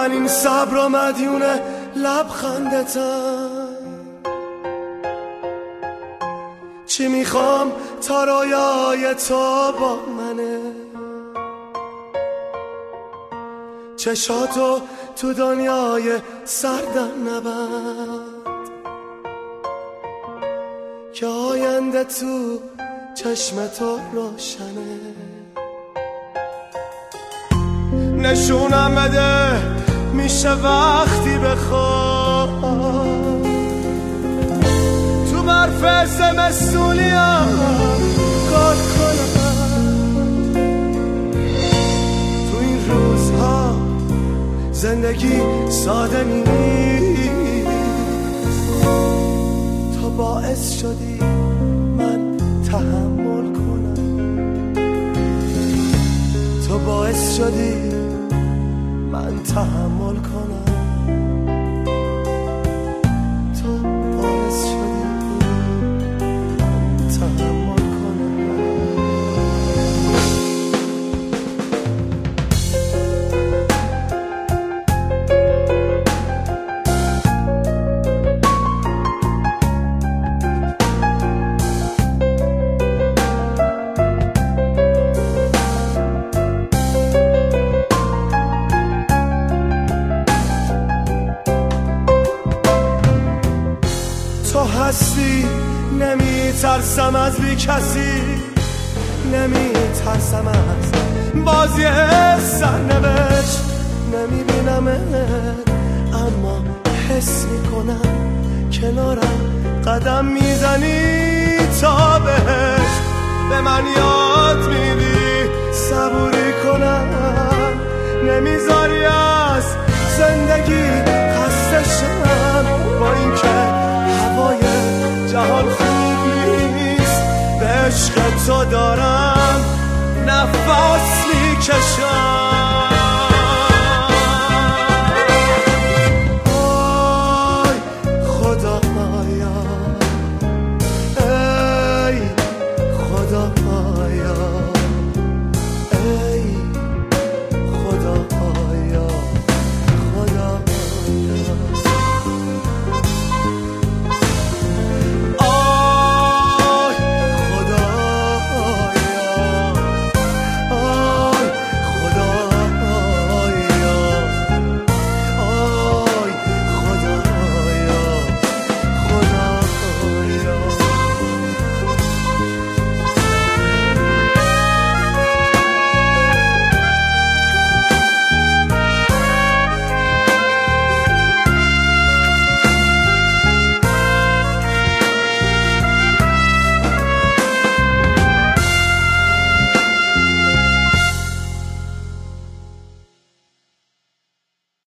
من این صبر و مدیون لبخندتم. چی میخوام تا رویای تو با منه، چشاتو تو دنیای سردم نبند که آینده تو چشم تو روشنه. نشونم بده میشه وقتی بخوام تو برف زمستونیم کار کنم. تو این روزها زندگی ساده نیست، تو باعث شدی من تحمل کنم، تو باعث شدی من تحمل کنم، تو باعث شدی من تحمل کنم. تو هستی نمیترسم از بی کسی، نمیترسم از بازی سرنوشت. نمیبینمت اما حس میکنم کنارم قدم میزنی تا بهشت. به من یاد میدی صبوری کنم، نمیذاری از زندگی خسته شم. با اینکه هوای جهان خوب نیست، به عشق تو دارم نفس میکشم.